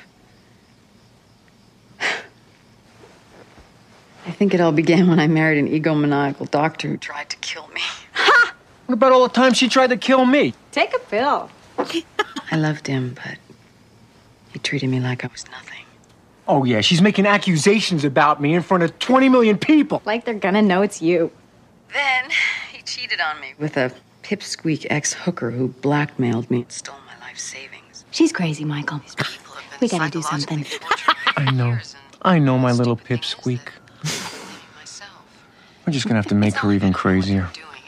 I think it all began when I married an egomaniacal doctor who tried to kill me. What about all the time she tried to kill me? Take a pill. I loved him, but he treated me like I was nothing. Oh, yeah, she's making accusations about me in front of twenty million people. Like they're gonna know it's you. Then he cheated on me with a pipsqueak ex-hooker who blackmailed me and stole my life savings. She's crazy, Michael. We gotta do something. I know. I know, my little pipsqueak. We're just gonna have to make her even crazier.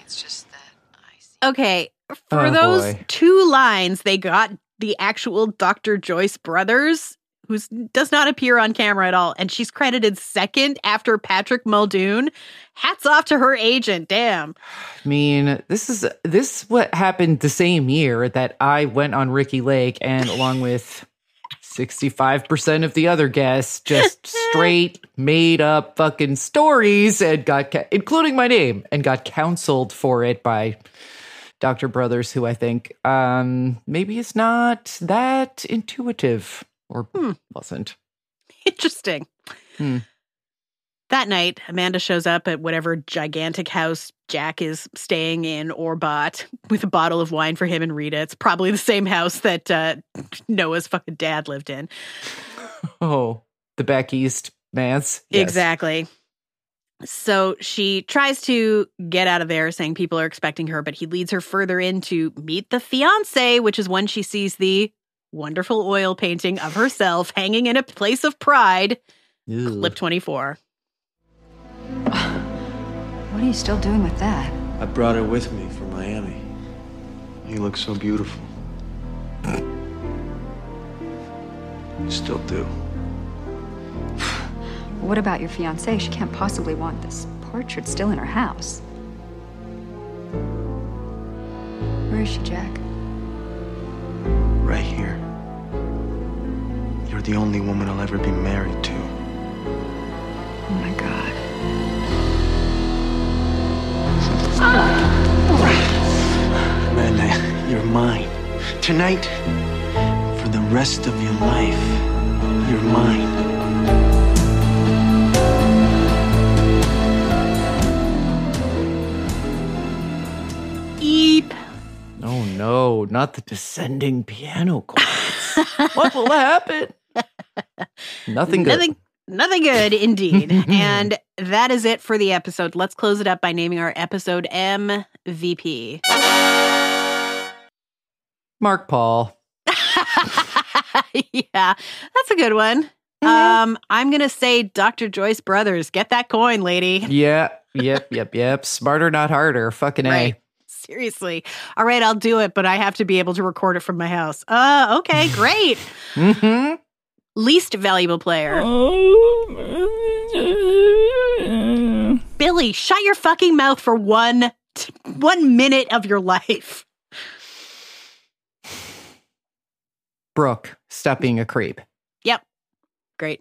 Okay, for Oh, those boy. two lines, they got the actual Doctor Joyce Brothers, who does not appear on camera at all, and she's credited second after Patrick Muldoon. Hats off to her agent, damn. I mean, this is this what happened the same year that I went on Ricky Lake, and along with sixty-five percent of the other guests, just straight made up fucking stories and got, ca- including my name, and got counseled for it by Doctor Brothers, who I think um, maybe is not that intuitive or wasn't. Interesting. Hmm. That night, Amanda shows up at whatever gigantic house Jack is staying in or bought with a bottle of wine for him and Rita. It's probably the same house that uh, Noah's fucking dad lived in. Oh, the back east manse. Yes. Exactly. So she tries to get out of there, saying people are expecting her, but he leads her further in to meet the fiancé, which is when she sees the wonderful oil painting of herself hanging in a place of pride. Ew. Clip twenty-four. What are you still doing with that? I brought her with me from Miami. You look so beautiful. You still do. What about your fiancée? She can't possibly want this portrait still in her house. Where is she, Jack? Right here. You're the only woman I'll ever be married to. Oh my God. Amanda, you're mine. Tonight, for the rest of your life, you're mine. Eep. Oh no, not the descending piano chords. What will happen? Nothing good. Nothing, nothing good, indeed. And that is it for the episode. Let's close it up by naming our episode M V P. Mark Paul. Yeah, that's a good one. Um, I'm going to say Doctor Joyce Brothers. Get that coin, lady. Yeah, yep, yep, yep. Smarter, not harder. Fucking A. Right. Seriously. All right, I'll do it, but I have to be able to record it from my house. Uh, okay, great. Mm-hmm. Least valuable player. Billy, shut your fucking mouth for one, one minute of your life. Brooke, stop being a creep. Yep. Great.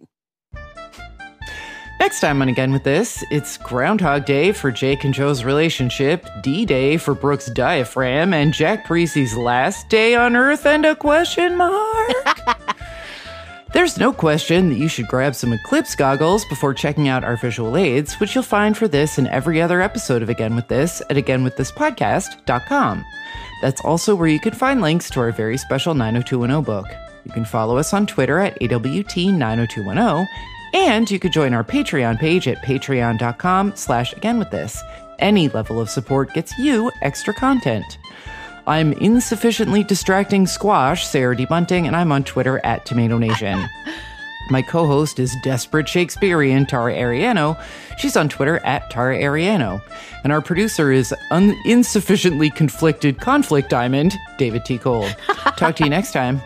Next time on Again With This, it's Groundhog Day for Jake and Joe's relationship, D-Day for Brooke's diaphragm, and Jack Parisi's last day on Earth and a question mark. There's no question that you should grab some eclipse goggles before checking out our visual aids, which you'll find for this and every other episode of Again With This at again with this podcast dot com. That's also where you can find links to our very special nine oh two one oh book. You can follow us on Twitter at A W T nine oh two one oh, and you could join our Patreon page at patreon dot com slash again with this. Any level of support gets you extra content. I'm insufficiently distracting Squash, Sarah D. Bunting, and I'm on Twitter at Tomato Nation. My co-host is Desperate Shakespearean Tara Ariano. She's on Twitter at Tara Ariano. And our producer is un- insufficiently conflicted conflict diamond, David T. Cole. Talk to you next time.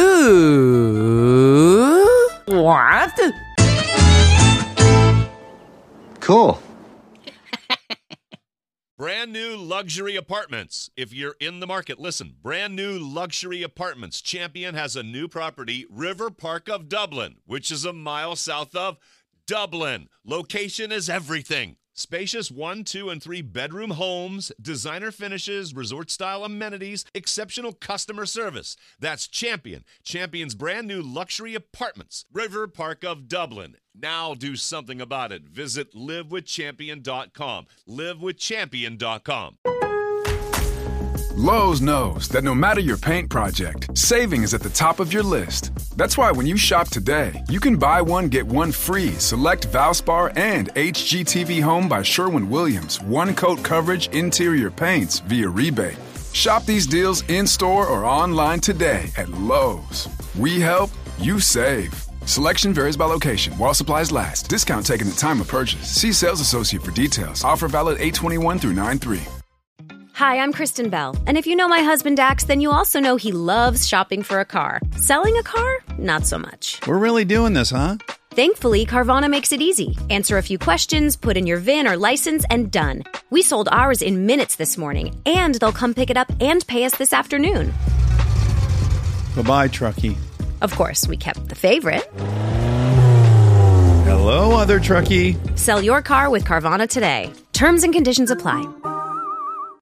Ooh, what? Cool. Brand new luxury apartments. If you're in the market, listen. Brand new luxury apartments. Champion has a new property, River Park of Dublin, which is a mile south of Dublin. Location is everything. Spacious one, two, and three bedroom homes, designer finishes, resort-style amenities, exceptional customer service. That's Champion. Champion's brand new luxury apartments, River Park of Dublin. Now do something about it. Visit live with champion dot com. live with champion dot com. Lowe's knows that no matter your paint project, saving is at the top of your list. That's why when you shop today, you can buy one, get one free. Select Valspar and H G T V Home by Sherwin-Williams. One-coat coverage interior paints via rebate. Shop these deals in-store or online today at Lowe's. We help, you save. Selection varies by location. While supplies last. Discount taken at time of purchase. See sales associate for details. Offer valid eight twenty-one through nine three. Hi, I'm Kristen Bell. And if you know my husband Dax, then you also know he loves shopping for a car. Selling a car? Not so much. We're really doing this, huh? Thankfully, Carvana makes it easy. Answer a few questions, put in your V I N or license, and done. We sold ours in minutes this morning, and they'll come pick it up and pay us this afternoon. Bye-bye, truckie. Of course, we kept the favorite. Hello, other truckie. Sell your car with Carvana today. Terms and conditions apply.